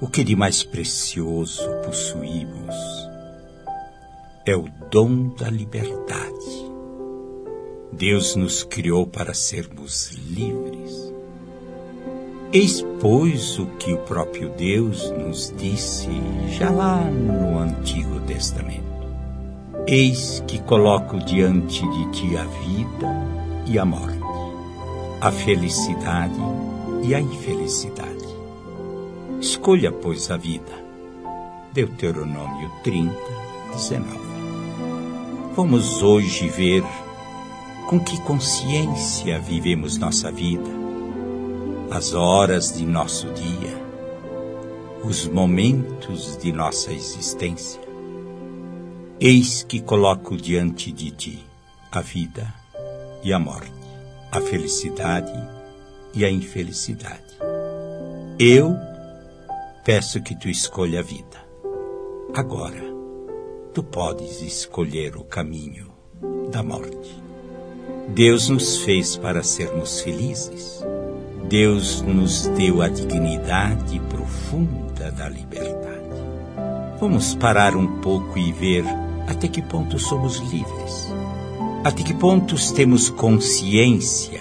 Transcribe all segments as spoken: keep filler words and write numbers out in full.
O que de mais precioso possuímos é o dom da liberdade. Deus nos criou para sermos livres. Eis, pois, o que o próprio Deus nos disse já lá no Antigo Testamento. Eis que coloco diante de ti a vida e a morte, a felicidade e a infelicidade. Escolha, pois, a vida. Deuteronômio trinta, dezenove. Vamos hoje ver com que consciência vivemos nossa vida, as horas de nosso dia, os momentos de nossa existência. Eis que coloco diante de ti a vida e a morte, a felicidade e a infelicidade. Eu peço que tu escolha a vida. Agora, tu podes escolher o caminho da morte. Deus nos fez para sermos felizes. Deus nos deu a dignidade profunda da liberdade. Vamos parar um pouco e ver até que ponto somos livres. Até que pontos temos consciência.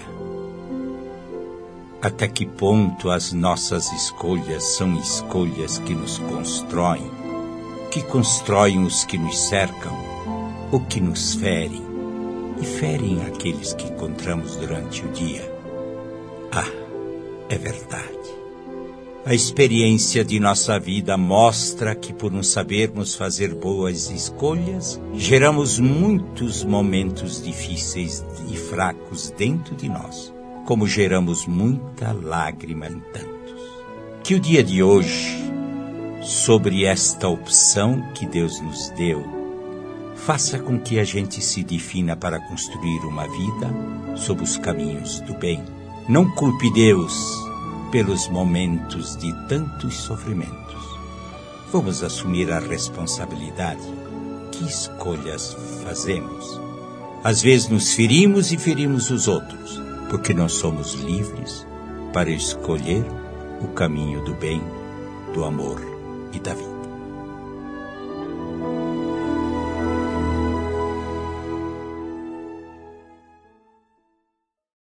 Até que ponto as nossas escolhas são escolhas que nos constroem, que constroem os que nos cercam, ou que nos ferem, e ferem aqueles que encontramos durante o dia. Ah, é verdade. A experiência de nossa vida mostra que, por não sabermos fazer boas escolhas, geramos muitos momentos difíceis e fracos dentro de nós, como geramos muita lágrima em tantos. Que o dia de hoje, sobre esta opção que Deus nos deu, faça com que a gente se defina para construir uma vida sob os caminhos do bem. Não culpe Deus pelos momentos de tantos sofrimentos. Vamos assumir a responsabilidade. Que escolhas fazemos? Às vezes nos ferimos e ferimos os outros, porque não somos livres para escolher o caminho do bem, do amor e da vida.